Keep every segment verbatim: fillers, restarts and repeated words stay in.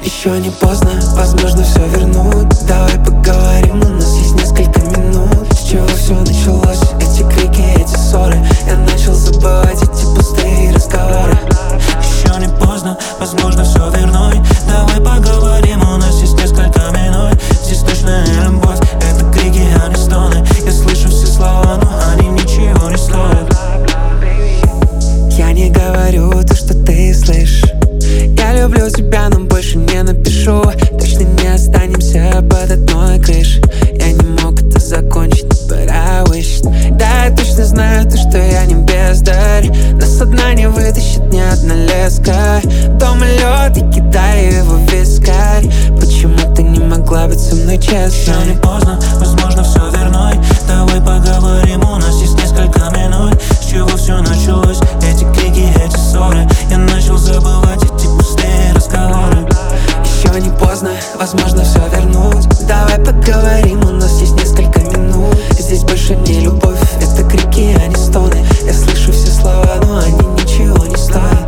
Еще не поздно, возможно все вернуть. Давай поговорим, у нас есть несколько минут. С чего все началось, эти крики, эти ссоры? Я начал забывать эти пустые разговоры. Еще не поздно, возможно все вернуть. Давай поговорим, у нас есть несколько минут. Здесь точно не любовь, это крики, а не стоны. Я слышу все слова, но они ничего не стоят. Я не говорю то, что ты слышишь. Я люблю тебя, но больше не напишу. Точно не останемся под одной крышей. Я не мог это закончить, but I wish. Да, я точно знаю то, что я не бездарь. Нас со дна не вытащит ни одна леска. Дома лед и кидаю его в вискарь. Почему ты не могла быть со мной честно? Еще не поздно, возможно все вернуть. Давай поговорим, у нас есть несколько минут. С чего все началось, эти крики, эти ссоры? Я начал забывать эти пустые разговоры. Еще не поздно, возможно все вернуть. Давай поговорим, у нас есть несколько минут. Здесь больше не любовь, это крики, а не стоны. Я слышу все слова, но они ничего не стоят.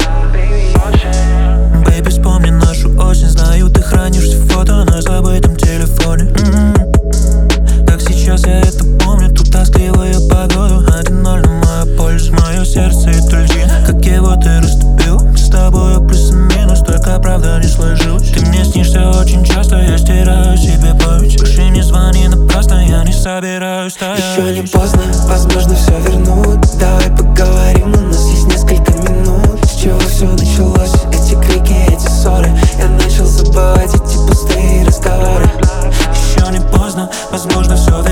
Бэйби, вспомни нашу осень. Знаю, ты хранишь все фото на забытом телефоне. м-м-м. Как сейчас я это помню, ту тоскливую погоду. один ноль на мою пользу, мое сердце и тульчина. Как его ты растопил, с тобою плюс и минус, только правда не сложилась. Ты мне снишься очень часто, я стираю себе память. Больше не звони напрасно, я не собираюсь стоять. Еще не поздно, возможно все вернуть. Давай поговорим, у нас есть несколько минут. С чего все началось, эти крики, эти ссоры? Я начал забывать эти пустые разговоры. Еще не поздно, возможно все